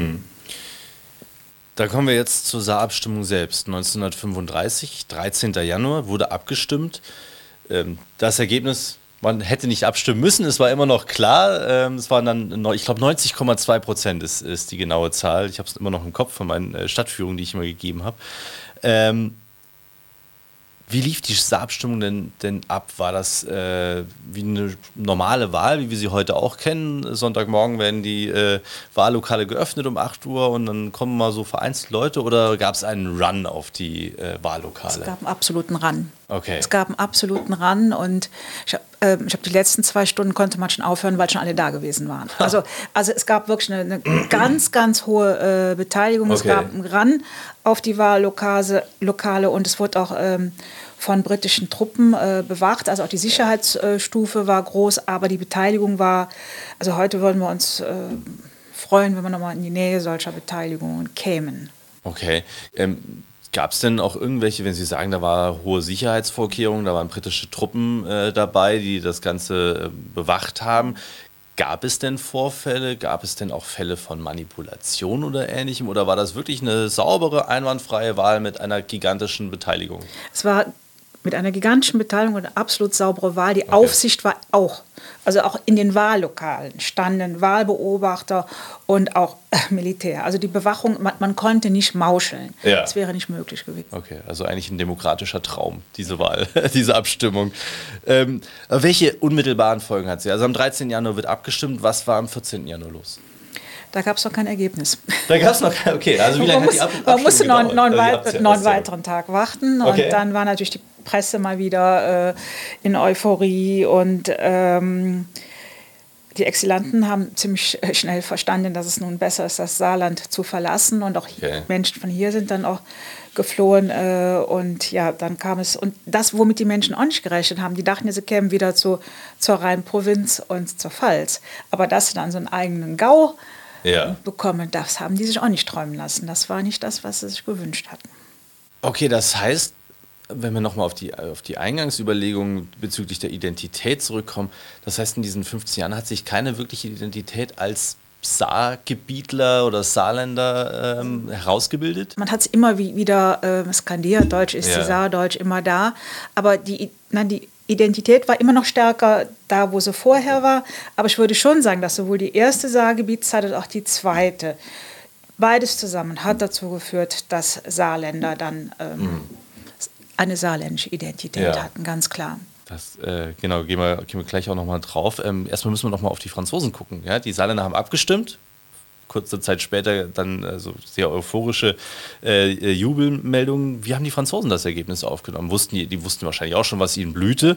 Da kommen wir jetzt zur Saarabstimmung selbst. 1935, 13. Januar, wurde abgestimmt. Das Ergebnis, man hätte nicht abstimmen müssen, es war immer noch klar. Es waren dann, ich glaube, 90,2% ist die genaue Zahl. Ich habe es immer noch im Kopf von meinen Stadtführungen, die ich immer gegeben habe. Wie lief die Saarabstimmung denn ab? War das wie eine normale Wahl, wie wir sie heute auch kennen? Sonntagmorgen werden die Wahllokale geöffnet um 8 Uhr und dann kommen mal so vereinzelt Leute oder gab es einen Run auf die Wahllokale? Es gab einen absoluten Run. Okay. Es gab einen absoluten Run und ich habe die letzten 2 Stunden konnte man schon aufhören, weil schon alle da gewesen waren. Also es gab wirklich eine ganz, ganz hohe Beteiligung. Okay. Es gab einen Run auf die Wahllokale und es wurde auch von britischen Truppen bewacht. Also auch die Sicherheitsstufe war groß, aber die Beteiligung war, also heute würden wir uns freuen, wenn wir nochmal in die Nähe solcher Beteiligungen kämen. Okay. Gab es denn auch irgendwelche, wenn Sie sagen, da war hohe Sicherheitsvorkehrungen, da waren britische Truppen dabei, die das Ganze bewacht haben. Gab es denn Vorfälle? Gab es denn auch Fälle von Manipulation oder Ähnlichem? Oder war das wirklich eine saubere, einwandfreie Wahl mit einer gigantischen Beteiligung? Es war mit einer gigantischen Beteiligung und eine absolut saubere Wahl. Die Aufsicht war auch. Also auch in den Wahllokalen standen Wahlbeobachter und auch Militär. Also die Bewachung, man konnte nicht mauscheln. Ja. Das wäre nicht möglich gewesen. Okay, also eigentlich ein demokratischer Traum, diese Wahl, diese Abstimmung. Welche unmittelbaren Folgen hat sie? Also am 13. Januar wird abgestimmt. Was war am 14. Januar los? Da gab es noch kein Ergebnis. Da gab es noch kein, okay, also wie lange hat die Abstimmung Man musste noch gedauert? einen weiteren Tag warten Okay. und dann war natürlich die Presse mal wieder in Euphorie und die Exilanten haben ziemlich schnell verstanden, dass es nun besser ist, das Saarland zu verlassen und auch Menschen von hier sind dann auch geflohen und ja, dann kam es, und das, womit die Menschen auch nicht gerechnet haben, die dachten, sie kämen wieder zur Rheinprovinz und zur Pfalz, aber dass sie dann so einen eigenen Gau bekommen, das haben die sich auch nicht träumen lassen. Das war nicht das, was sie sich gewünscht hatten. Okay, das heißt, wenn wir nochmal auf die Eingangsüberlegungen bezüglich der Identität zurückkommen, das heißt, in diesen 15 Jahren hat sich keine wirkliche Identität als Saargebietler oder Saarländer herausgebildet? Man hat es immer wieder skandiert, Deutsch ist die Saar, Deutsch immer da, aber die Identität war immer noch stärker da, wo sie vorher war, aber ich würde schon sagen, dass sowohl die erste Saargebietszeit als auch die zweite, beides zusammen hat dazu geführt, dass Saarländer dann eine saarländische Identität hatten, ganz klar. Das, genau, gehen wir gleich auch nochmal drauf. Erstmal müssen wir nochmal auf die Franzosen gucken. Ja? Die Saarländer haben abgestimmt. Kurze Zeit später dann so sehr euphorische Jubelmeldungen. Wie haben die Franzosen das Ergebnis aufgenommen? Die wussten wahrscheinlich auch schon, was ihnen blühte.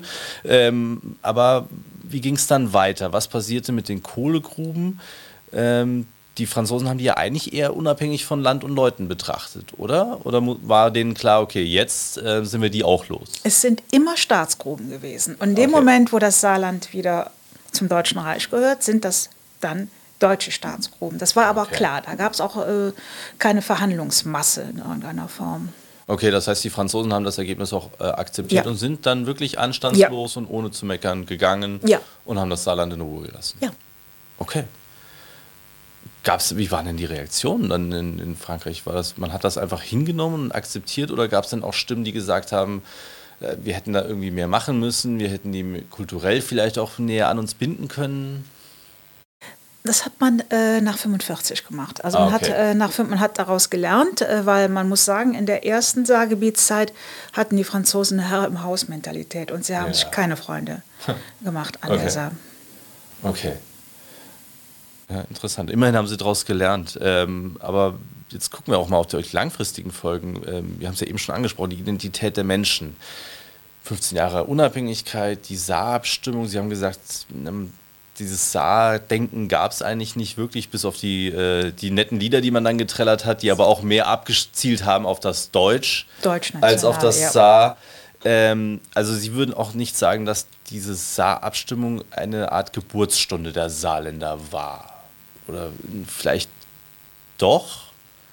Aber wie ging es dann weiter? Was passierte mit den Kohlegruben? Die Franzosen haben die ja eigentlich eher unabhängig von Land und Leuten betrachtet, oder? Oder war denen klar, okay, jetzt sind wir die auch los? Es sind immer Staatsgruben gewesen. Und in dem Moment, wo das Saarland wieder zum Deutschen Reich gehört, sind das dann deutsche Staatsgruben. Das war aber klar, da gab es auch keine Verhandlungsmasse in irgendeiner Form. Okay, das heißt, die Franzosen haben das Ergebnis auch akzeptiert und sind dann wirklich anstandslos und ohne zu meckern gegangen und haben das Saarland in Ruhe gelassen. Ja. Okay. Wie waren denn die Reaktionen dann in Frankreich? Man hat das einfach hingenommen und akzeptiert oder gab es denn auch Stimmen, die gesagt haben, wir hätten da irgendwie mehr machen müssen, wir hätten die kulturell vielleicht auch näher an uns binden können? Das hat man nach 45 gemacht. Also man hat daraus gelernt, weil man muss sagen, in der ersten Saargebietszeit hatten die Franzosen eine Herr-im-Haus-Mentalität und sie haben sich keine Freunde gemacht an der Saar. Okay. Ja, interessant. Immerhin haben sie daraus gelernt. Aber jetzt gucken wir auch mal auf die langfristigen Folgen. Wir haben es ja eben schon angesprochen, die Identität der Menschen. 15 Jahre Unabhängigkeit, die Saarabstimmung. Sie haben gesagt, dieses Saar-Denken gab es eigentlich nicht wirklich, bis auf die netten Lieder, die man dann getrellert hat, die aber auch mehr abgezielt haben auf das Deutsch als auf das Saar. Also Sie würden auch nicht sagen, dass diese Saar-Abstimmung eine Art Geburtsstunde der Saarländer war. Oder vielleicht doch?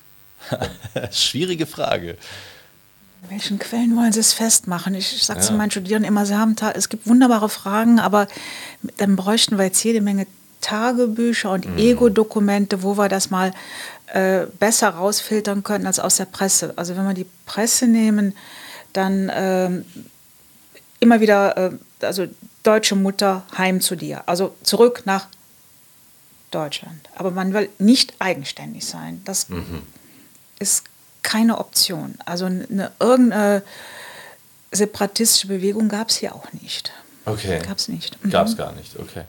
Schwierige Frage. In welchen Quellen wollen Sie es festmachen? Ich sage zu meinen Studierenden immer, es gibt wunderbare Fragen, aber dann bräuchten wir jetzt jede Menge Tagebücher und Ego-Dokumente, wo wir das mal besser rausfiltern können als aus der Presse. Also wenn wir die Presse nehmen, dann immer wieder, also deutsche Mutter, heim zu dir. Also zurück nach Deutschland. Aber man will nicht eigenständig sein. Das ist keine Option. Also irgendeine separatistische Bewegung gab es hier auch nicht. Okay. Gab es nicht. Gab es gar nicht, okay.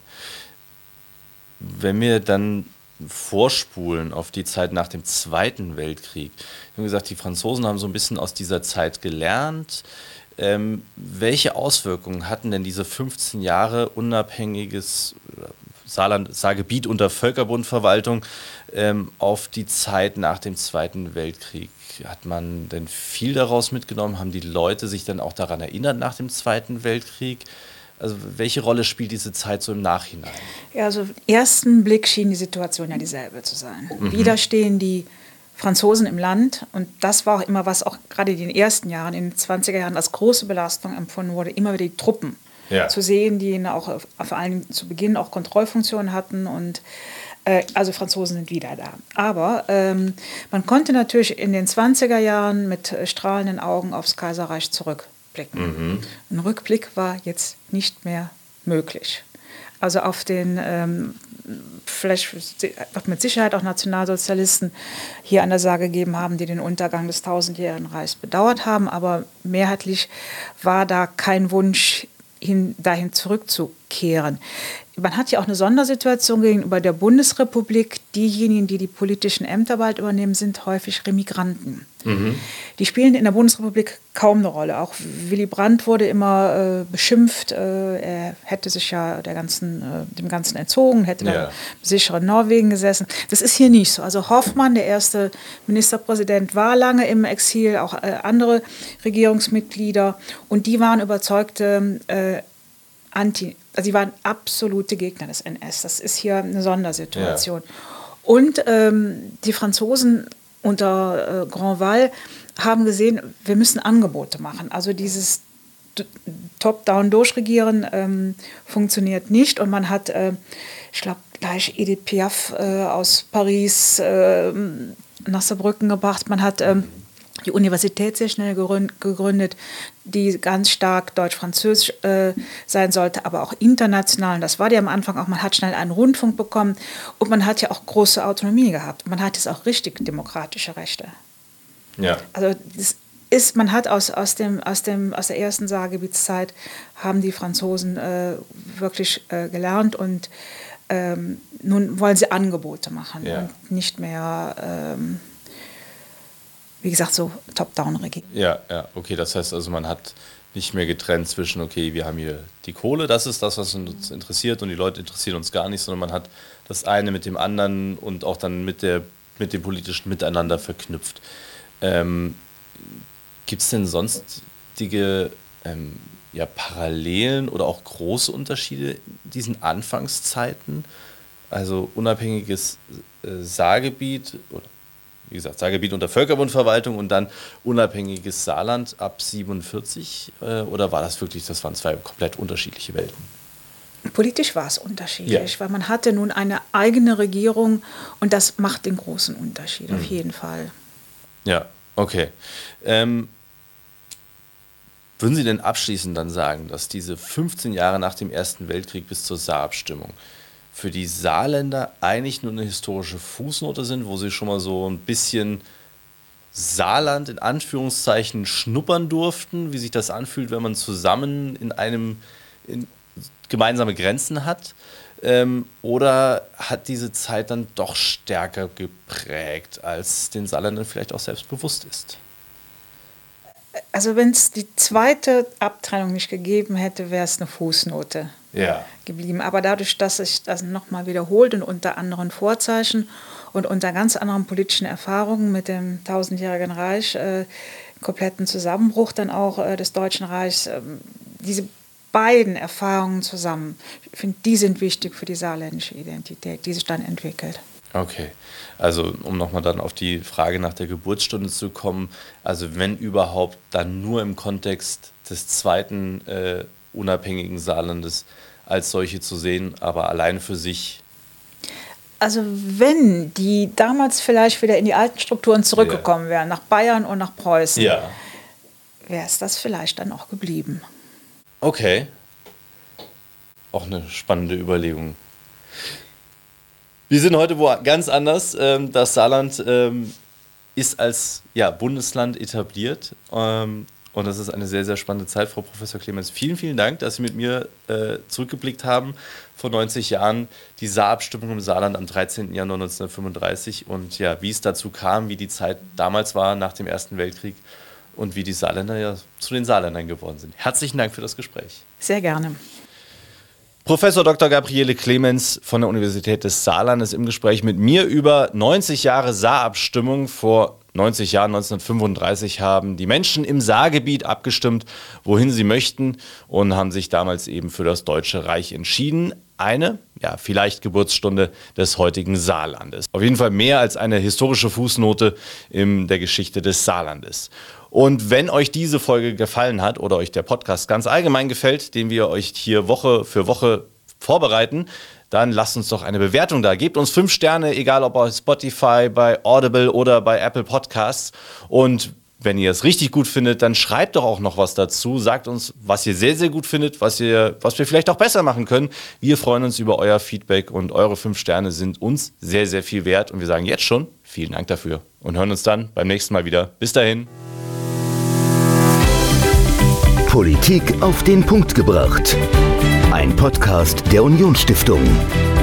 Wenn wir dann vorspulen auf die Zeit nach dem Zweiten Weltkrieg, wir haben gesagt, die Franzosen haben so ein bisschen aus dieser Zeit gelernt. Welche Auswirkungen hatten denn diese 15 Jahre unabhängiges Saargebiet unter Völkerbundverwaltung auf die Zeit nach dem Zweiten Weltkrieg? Hat man denn viel daraus mitgenommen? Haben die Leute sich dann auch daran erinnert nach dem Zweiten Weltkrieg? Also welche Rolle spielt diese Zeit so im Nachhinein? Ja, also auf den ersten Blick schien die Situation ja dieselbe zu sein. Wieder stehen die Franzosen im Land und das war auch immer, was auch gerade in den ersten Jahren, in den 20er Jahren als große Belastung empfunden wurde, immer wieder die Truppen. zu sehen, die auch vor allem zu Beginn auch Kontrollfunktionen hatten und also Franzosen sind wieder da. Aber man konnte natürlich in den 20er Jahren mit strahlenden Augen aufs Kaiserreich zurückblicken. Ein Rückblick war jetzt nicht mehr möglich. Also auf den, vielleicht wird mit Sicherheit auch Nationalsozialisten hier an der Sage gegeben haben, die den Untergang des tausendjährigen Reichs bedauert haben, aber mehrheitlich war da kein Wunsch, dahin zurückzukehren. Man hat ja auch eine Sondersituation gegenüber der Bundesrepublik. Diejenigen, die die politischen Ämter bald übernehmen, sind häufig Remigranten. Die spielen in der Bundesrepublik kaum eine Rolle. Auch Willy Brandt wurde immer beschimpft. Er hätte sich ja dem Ganzen entzogen, hätte da im sicheren Norwegen gesessen. Das ist hier nicht so. Also Hoffmann, der erste Ministerpräsident, war lange im Exil, auch andere Regierungsmitglieder. Und die waren überzeugte also sie waren absolute Gegner des NS. Das ist hier eine Sondersituation. Ja. Und die Franzosen unter Grandval haben gesehen, wir müssen Angebote machen. Also dieses Top-Down durchregieren funktioniert nicht. Und man hat, ich glaube, gleich Edith Piaf aus Paris nach Saarbrücken gebracht. Man hat die Universität sehr schnell gegründet, die ganz stark deutsch-französisch sein sollte, aber auch international. Und das war die am Anfang auch. Man hat schnell einen Rundfunk bekommen und man hat ja auch große Autonomie gehabt. Man hat jetzt auch richtig demokratische Rechte. Ja. Also man hat aus der ersten Saargebietszeit haben die Franzosen wirklich gelernt und nun wollen sie Angebote machen und nicht mehr wie gesagt, so Top-Down-Regie. Ja, okay, das heißt also, man hat nicht mehr getrennt zwischen, okay, wir haben hier die Kohle, das ist das, was uns interessiert und die Leute interessieren uns gar nicht, sondern man hat das eine mit dem anderen und auch dann mit dem politischen Miteinander verknüpft. Gibt es denn sonstige Parallelen oder auch große Unterschiede in diesen Anfangszeiten? Also unabhängiges Saargebiet oder wie gesagt, Saargebiet unter Völkerbundverwaltung und dann unabhängiges Saarland ab 47? Oder war das wirklich, das waren zwei komplett unterschiedliche Welten? Politisch war es unterschiedlich, weil man hatte nun eine eigene Regierung und das macht den großen Unterschied, auf jeden Fall. Ja, okay. Würden Sie denn abschließend dann sagen, dass diese 15 Jahre nach dem Ersten Weltkrieg bis zur Saarabstimmung für die Saarländer eigentlich nur eine historische Fußnote sind, wo sie schon mal so ein bisschen Saarland in Anführungszeichen schnuppern durften, wie sich das anfühlt, wenn man zusammen in gemeinsame Grenzen hat? Oder hat diese Zeit dann doch stärker geprägt, als den Saarländern vielleicht auch selbst bewusst ist? Also wenn es die zweite Abtrennung nicht gegeben hätte, wäre es eine Fußnote geblieben. Aber dadurch, dass sich das nochmal wiederholt und unter anderen Vorzeichen und unter ganz anderen politischen Erfahrungen mit dem tausendjährigen Reich, kompletten Zusammenbruch dann auch des Deutschen Reichs, diese beiden Erfahrungen zusammen, ich finde, die sind wichtig für die saarländische Identität, die sich dann entwickelt. Okay, also um nochmal dann auf die Frage nach der Geburtsstunde zu kommen, also wenn überhaupt, dann nur im Kontext des zweiten unabhängigen Saarlandes als solche zu sehen, aber allein für sich. Also wenn die damals vielleicht wieder in die alten Strukturen zurückgekommen wären, nach Bayern und nach Preußen, wäre es das vielleicht dann auch geblieben. Okay, auch eine spannende Überlegung. Wir sind heute wo ganz anders. Das Saarland ist als Bundesland etabliert. Und das ist eine sehr, sehr spannende Zeit, Frau Professor Clemens. Vielen, vielen Dank, dass Sie mit mir zurückgeblickt haben vor 90 Jahren. Die Saarabstimmung im Saarland am 13. Januar 1935 und wie es dazu kam, wie die Zeit damals war nach dem Ersten Weltkrieg und wie die Saarländer zu den Saarländern geworden sind. Herzlichen Dank für das Gespräch. Sehr gerne. Professor Dr. Gabriele Clemens von der Universität des Saarlandes im Gespräch mit mir über 90 Jahre Saarabstimmung. Vor 90 Jahren, 1935, haben die Menschen im Saargebiet abgestimmt, wohin sie möchten und haben sich damals eben für das Deutsche Reich entschieden. Eine, vielleicht Geburtsstunde des heutigen Saarlandes. Auf jeden Fall mehr als eine historische Fußnote in der Geschichte des Saarlandes. Und wenn euch diese Folge gefallen hat oder euch der Podcast ganz allgemein gefällt, den wir euch hier Woche für Woche vorbereiten, dann lasst uns doch eine Bewertung da. Gebt uns 5 Sterne, egal ob bei Spotify, bei Audible oder bei Apple Podcasts. Und wenn ihr es richtig gut findet, dann schreibt doch auch noch was dazu. Sagt uns, was ihr sehr, sehr gut findet, was wir vielleicht auch besser machen können. Wir freuen uns über euer Feedback und eure 5 Sterne sind uns sehr, sehr viel wert. Und wir sagen jetzt schon vielen Dank dafür und hören uns dann beim nächsten Mal wieder. Bis dahin. Politik auf den Punkt gebracht. Ein Podcast der Unionsstiftung.